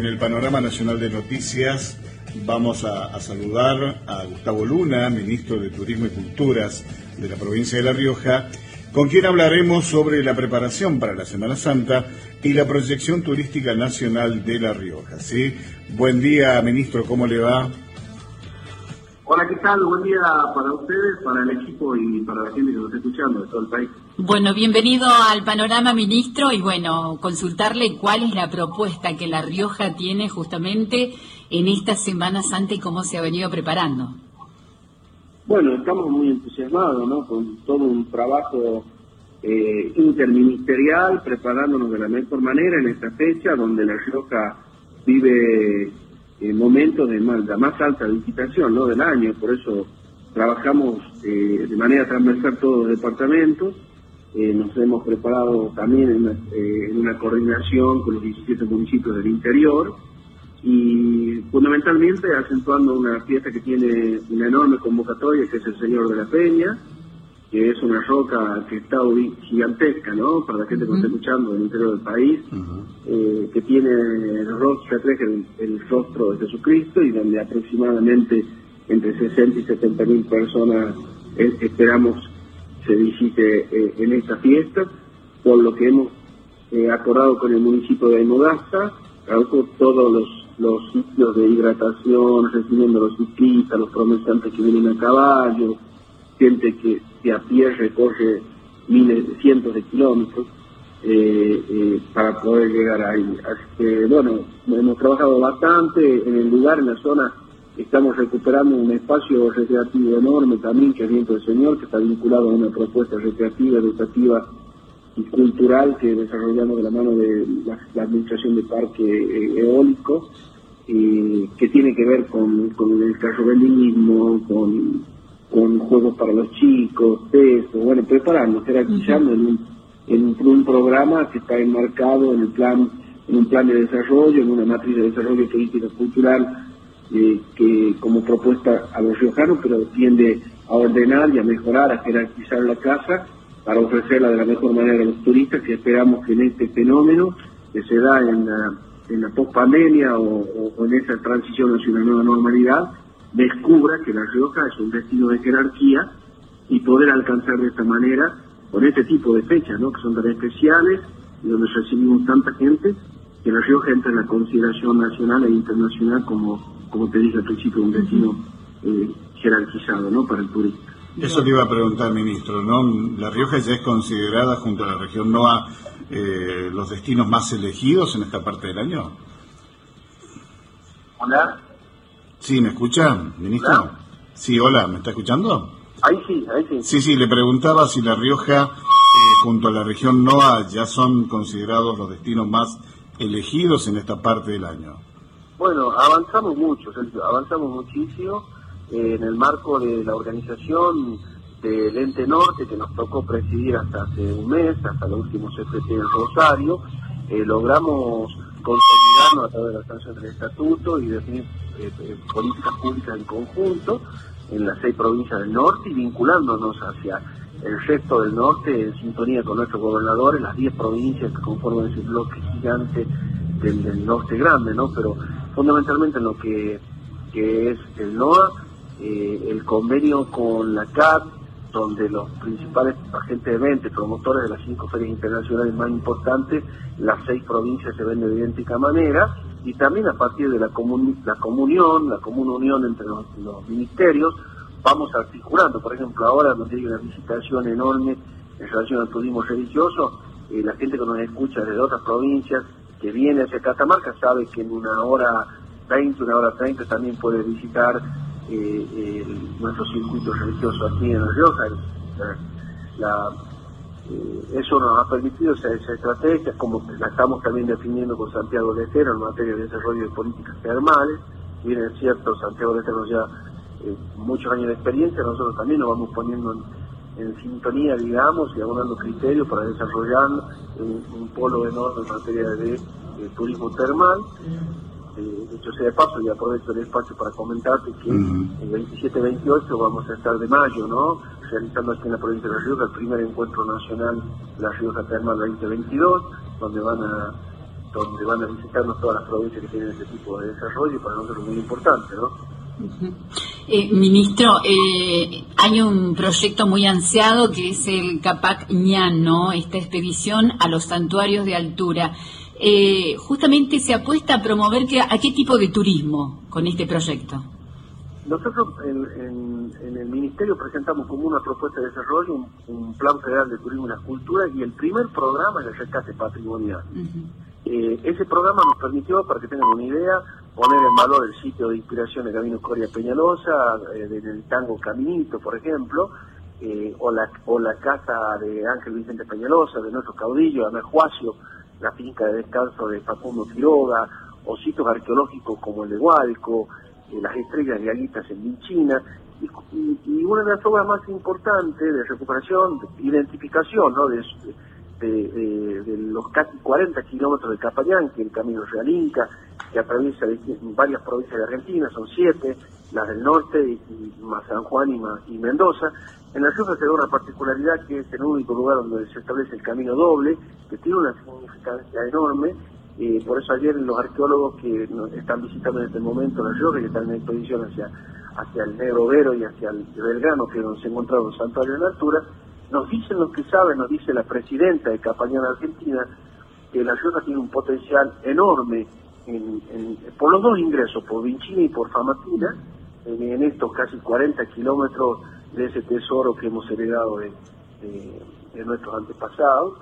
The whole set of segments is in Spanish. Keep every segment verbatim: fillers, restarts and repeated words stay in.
en el panorama nacional de noticias vamos a, a saludar a Gustavo Luna, ministro de Turismo y Culturas de la provincia de La Rioja, con quien hablaremos sobre la preparación para la Semana Santa y la proyección turística nacional de La Rioja. ¿Sí? Buen día, ministro, ¿cómo le va? Hola, ¿qué tal? Buen día para ustedes, para el equipo y para la gente que nos está escuchando de todo el país. Bueno, bienvenido al panorama, ministro, y bueno, consultarle cuál es la propuesta que La Rioja tiene justamente en esta Semana Santa y cómo se ha venido preparando. Bueno, estamos muy entusiasmados, ¿no? Con todo un trabajo eh, interministerial, preparándonos de la mejor manera en esta fecha, donde La Rioja vive eh, momentos de más, la más alta visitación, ¿no?, del año. Por eso trabajamos eh, de manera transversal todos los departamentos. Eh, nos hemos preparado también en una, eh, en una coordinación con los diecisiete municipios del interior y fundamentalmente acentuando una fiesta que tiene una enorme convocatoria, que es el Señor de la Peña, que es una roca que está gigantesca, ¿no?, para la gente que uh-huh. está escuchando del interior del país, uh-huh. eh, que tiene el rostro, refleja el, el rostro de Jesucristo y donde aproximadamente entre sesenta y setenta mil personas eh, esperamos se visite eh, en esta fiesta, por lo que hemos eh, acordado con el municipio de Aymogasta, todos los, los sitios de hidratación, recibiendo a los ciclistas, los comerciantes que vienen a caballo, gente que, que a pie recorre miles, cientos de kilómetros eh, eh, para poder llegar ahí. Así que, bueno, hemos trabajado bastante en el lugar, en la zona. Estamos recuperando un espacio recreativo enorme también, que es Viento del Señor, que está vinculado a una propuesta recreativa, educativa y cultural que desarrollamos de la mano de la, la Administración de Parque eh, Eólico, eh, que tiene que ver con, con el carrobelismo, con, con juegos para los chicos, peso, bueno, prepararnos, jerarquizando uh-huh. en, un, en un, un programa que está enmarcado en el plan, en un plan de desarrollo, en una matriz de desarrollo turístico cultural, Eh, que como propuesta a los riojanos, pero tiende a ordenar y a mejorar, a jerarquizar la casa para ofrecerla de la mejor manera a los turistas, que esperamos que en este fenómeno que se da en la, en la post-pandemia o, o, o en esa transición hacia una nueva normalidad, descubra que La Rioja es un destino de jerarquía y poder alcanzar de esta manera, con este tipo de fechas, ¿no?, que son tan especiales y donde recibimos tanta gente, que La Rioja entra en la consideración nacional e internacional como como te dije al principio, un destino eh, jerarquizado, ¿no?, para el turista. Eso te iba a preguntar, ministro, ¿no? La Rioja ya es considerada, junto a la región N O A, eh, los destinos más elegidos en esta parte del año. ¿Hola? Sí, ¿me escucha, ministro? ¿Hola? Sí, hola, ¿me está escuchando? Ahí sí, ahí sí. Sí, sí, le preguntaba si La Rioja, eh, junto a la región N O A, ya son considerados los destinos más elegidos en esta parte del año. Bueno, avanzamos mucho, Sergio, avanzamos muchísimo eh, en el marco de la organización del Ente Norte, que nos tocó presidir hasta hace un mes, hasta los últimos C F T en Rosario. Eh, logramos consolidarnos a través de la sanción del estatuto y definir eh, eh, políticas públicas en conjunto en las seis provincias del norte y vinculándonos hacia el resto del norte en sintonía con nuestros gobernadores, las diez provincias que conforman ese bloque gigante del, del norte grande, ¿no? Pero fundamentalmente en lo que, que es el N O A, eh, el convenio con la C A T, donde los principales agentes de venta, promotores de las cinco ferias internacionales más importantes, las seis provincias se ven de idéntica manera, y también a partir de la, comun la comunión, la común unión entre los, los ministerios, vamos articulando. Por ejemplo, ahora donde hay una visitación enorme en relación al turismo religioso, eh, la gente que nos escucha desde otras provincias, que viene hacia Catamarca, sabe que en una hora veinte, una hora treinta también puede visitar eh, el, nuestro circuito religioso aquí en La Rioja. La, la, eh, eso nos ha permitido esa, esa estrategia, como la estamos también definiendo con Santiago Letero en materia de desarrollo de políticas termales. Si bien es cierto, Santiago Letero ya eh, muchos años de experiencia, nosotros también nos vamos poniendo en, en sintonía, digamos, y abonando criterios para desarrollar un, un polo enorme en materia de, de turismo termal. Eh, de hecho sea de paso, y aprovecho el espacio para comentarte que uh-huh. el veintisiete veintiocho vamos a estar de mayo, ¿no?, realizando aquí en la provincia de La Rioja el primer encuentro nacional La Rioja Termal veinte veintidós, donde van a donde van a visitarnos todas las provincias que tienen este tipo de desarrollo, y para nosotros es muy importante, ¿no? Uh-huh. eh, ministro, eh, hay un proyecto muy ansiado que es el Capac Ñan, ¿no? Esta expedición a los santuarios de altura. Eh, justamente se apuesta a promover que, a qué tipo de turismo con este proyecto. Nosotros en, en, en el Ministerio presentamos como una propuesta de desarrollo un, un plan federal de turismo y las culturas, y el primer programa es el rescate patrimonial. Uh-huh. Eh, ese programa nos permitió, para que tengan una idea, poner en valor el sitio de inspiración de Gabino Coria Peñalosa, eh, del tango Caminito, por ejemplo, eh, o, la, o la casa de Ángel Vicente Peñalosa, de nuestro caudillo, Anajuacio, la finca de descanso de Facundo Quiroga, o sitios arqueológicos como el de Hualco, eh, las estrellas de Alitas en Vinchina, y, y, y una de las obras más importantes de recuperación, de identificación, ¿no?, de, de, de, de los casi cuarenta kilómetros de Capayán, que es el Camino Real Inca, que atraviesa varias provincias de Argentina, son siete, las del norte, y, y más San Juan y, más, y Mendoza. En La Rioja se da una particularidad, que es el único lugar donde se establece el camino doble, que tiene una significancia enorme. Eh, por eso ayer los arqueólogos que nos están visitando en este momento La Rioja, que están en expedición hacia, hacia el Negro Vero y hacia el Belgrano, que es donde se encontraron los santuarios de la altura, nos dicen lo que saben, nos dice la presidenta de Capañán Argentina, que La Rioja tiene un potencial enorme en, en, por los dos ingresos, por Vinchina y por Famatina, en, en estos casi cuarenta kilómetros de ese tesoro que hemos heredado de, de, de nuestros antepasados,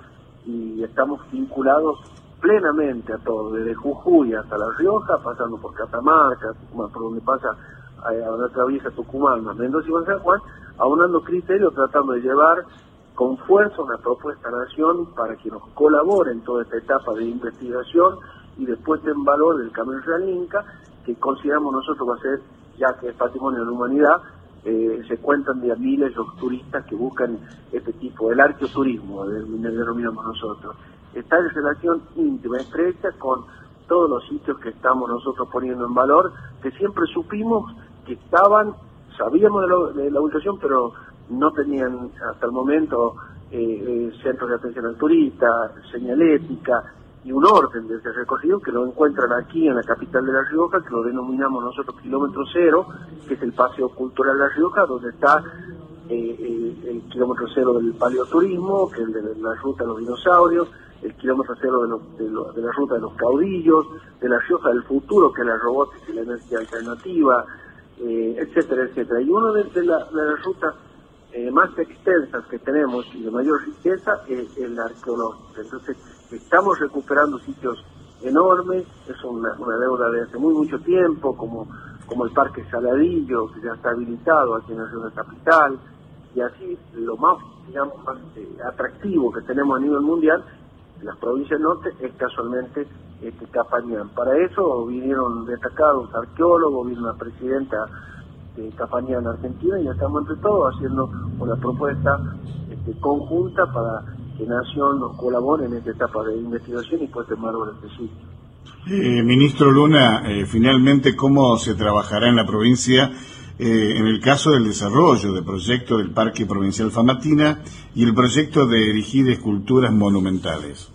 y estamos vinculados plenamente a todo, desde Jujuy hasta La Rioja, pasando por Catamarca, Tucumán, por donde pasa, a, a donde atraviesa Tucumán, más Mendoza y San Juan, aunando criterios, tratando de llevar con fuerza una propuesta a la nación para que nos colabore en toda esta etapa de investigación y de puesta en valor del Camino Real Inca, que consideramos nosotros va a ser, ya que es patrimonio de la humanidad. Eh, se cuentan de a miles los turistas que buscan este tipo, el arqueoturismo, el denominamos nosotros. Está en relación íntima, estrecha con todos los sitios que estamos nosotros poniendo en valor, que siempre supimos que estaban, sabíamos de, lo, de la ubicación, pero no tenían hasta el momento eh, eh, centros de atención al turista, señalética y un orden de ese recorrido, que lo encuentran aquí en la capital de La Rioja, que lo denominamos nosotros kilómetro cero, que es el paseo cultural de La Rioja, donde está eh, el, el kilómetro cero del paleoturismo, que es el de la ruta de los dinosaurios, el kilómetro cero de, los, de, lo, de la ruta de los caudillos, de La Rioja del futuro, que es la robótica y la energía alternativa, eh, etcétera, etcétera. Y una de, de las la rutas eh, más extensas que tenemos y de mayor riqueza es el arqueológico. Entonces, estamos recuperando sitios enormes, es una, una deuda de hace muy mucho tiempo, como, como el Parque Saladillo, que ya está habilitado aquí en la ciudad capital, y así lo más, digamos, más eh, atractivo que tenemos a nivel mundial en las provincias del norte es casualmente este Capañán. Para eso vinieron destacados arqueólogos, vino la presidenta de Capañán Argentina, y ya estamos entre todos haciendo una propuesta este, conjunta para que Nación nos colabore en esta etapa de investigación y puesta en valor este sitio. Eh, ministro Luna, eh, finalmente, ¿cómo se trabajará en la provincia eh, en el caso del desarrollo del proyecto del Parque Provincial Famatina y el proyecto de erigir esculturas monumentales?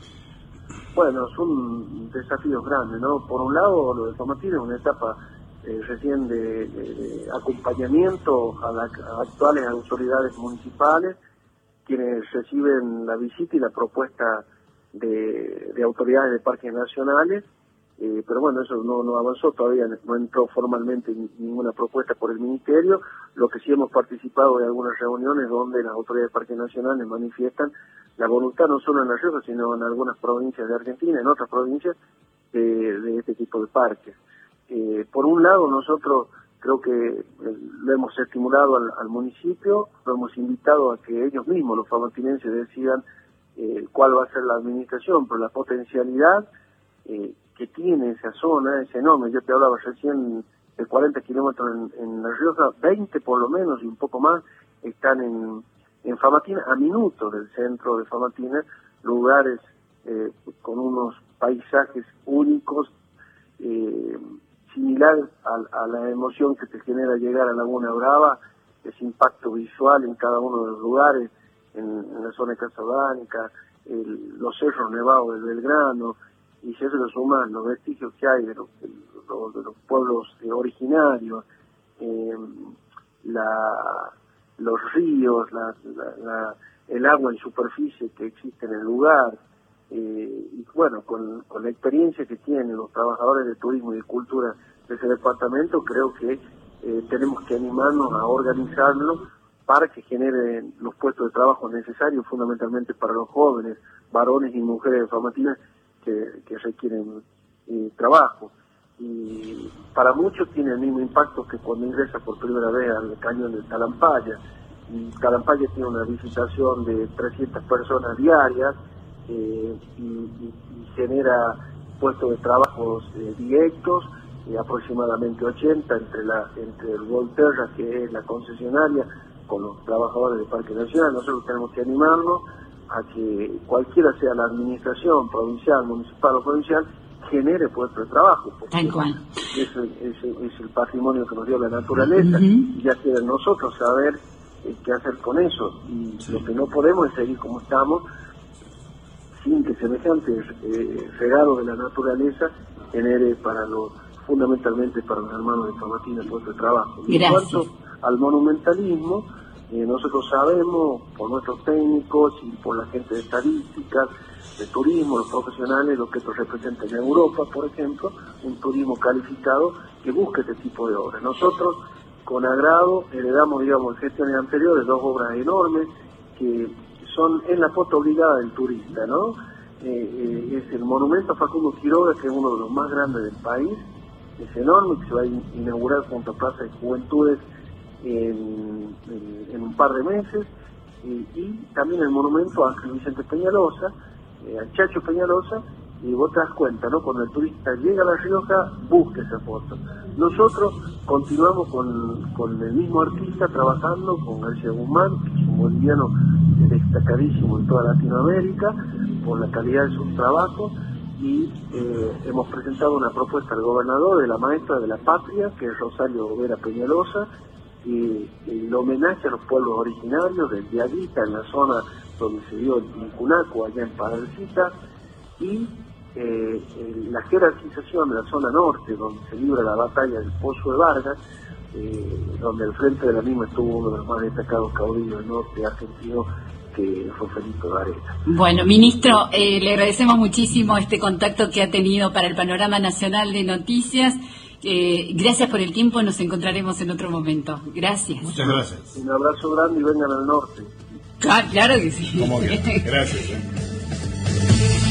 Bueno, son desafíos grandes, ¿no? Por un lado, lo de Famatina es una etapa eh, recién de, de, de acompañamiento a las actuales autoridades municipales, quienes reciben la visita y la propuesta de, de autoridades de parques nacionales, eh, pero bueno, eso no, no avanzó, todavía no entró formalmente ninguna propuesta por el Ministerio. Lo que sí hemos participado de algunas reuniones donde las autoridades de parques nacionales manifiestan la voluntad no solo en La Rioja, sino en algunas provincias de Argentina, en otras provincias, eh, de este tipo de parques. Eh, por un lado, nosotros creo que eh, lo hemos estimulado al, al municipio, lo hemos invitado a que ellos mismos, los famatinenses, decidan eh, cuál va a ser la administración, pero la potencialidad eh, que tiene esa zona es enorme. Yo te hablaba recién de cuarenta kilómetros en, en La Rioja, veinte por lo menos y un poco más están en, en Famatina, a minutos del centro de Famatina, lugares eh, con unos paisajes únicos, eh, similar a, a la emoción que te genera llegar a Laguna Brava, ese impacto visual en cada uno de los lugares, en, en la zona de Casablanca, el, los cerros nevados del Belgrano, y, y si eso lo suman los vestigios que hay de los, de los, de los pueblos eh, originarios, eh, la, los ríos, la, la, la, el agua en superficie que existe en el lugar, eh, y bueno, con, con la experiencia que tienen los trabajadores de turismo y de cultura de ese departamento, creo que eh, tenemos que animarnos a organizarlo para que generen los puestos de trabajo necesarios, fundamentalmente para los jóvenes, varones y mujeres de Famatina que, que requieren eh, trabajo. Y para muchos tiene el mismo impacto que cuando ingresa por primera vez al cañón de Talampaya. Y Talampaya tiene una visitación de trescientas personas diarias eh, y, y, y genera puestos de trabajo eh, directos, eh, aproximadamente ochenta entre la entre el Volterra, que es la concesionaria, con los trabajadores del Parque Nacional. Nosotros tenemos que animarnos a que cualquiera sea la administración provincial, municipal o provincial, genere puestos de trabajo, porque es, es, es el patrimonio que nos dio la naturaleza, uh-huh. y ya queda en nosotros saber eh, qué hacer con eso, y sí. Lo que no podemos es seguir como estamos, sin que semejante eh, regalo de la naturaleza genere para los, fundamentalmente para los hermanos de Famatina, puestos de trabajo. Gracias. En cuanto al monumentalismo, eh, nosotros sabemos, por nuestros técnicos y por la gente de estadísticas, de turismo, los profesionales, lo que esto representa en Europa, por ejemplo, un turismo calificado que busca este tipo de obras. Nosotros, con agrado, heredamos, digamos, en gestiones anteriores, dos obras enormes que son en la foto obligada del turista, ¿no? Eh, eh, es el monumento a Facundo Quiroga, que es uno de los más grandes del país, es enorme, que se va a inaugurar junto a Plaza de Juventudes en, en, en un par de meses, y, y también el monumento a Ángel Vicente Peñalosa, eh, a Chacho Peñalosa, y vos te das cuenta, ¿no? Cuando el turista llega a La Rioja, busca esa foto. Nosotros continuamos con, con el mismo artista trabajando, con García Guzmán, que es un boliviano destacadísimo en toda Latinoamérica, por la calidad de sus trabajos, y eh, hemos presentado una propuesta al gobernador de la maestra de la patria, que es Rosario Vera Peñalosa, y el homenaje a los pueblos originarios del Diaguita, en la zona donde se dio el Tincunaco, allá en Padrecita, y eh, la jerarquización de la zona norte, donde se libra la batalla del Pozo de Vargas, eh, donde al frente de la misma estuvo uno de los más destacados caudillos del norte argentino, que fue Felipe Varela. Bueno, ministro, eh, le agradecemos muchísimo este contacto que ha tenido para el Panorama Nacional de Noticias. Eh, gracias por el tiempo, nos encontraremos en otro momento. Gracias. Muchas gracias. Un abrazo grande y vengan al norte. Claro, claro que sí. Como que, gracias. ¿eh?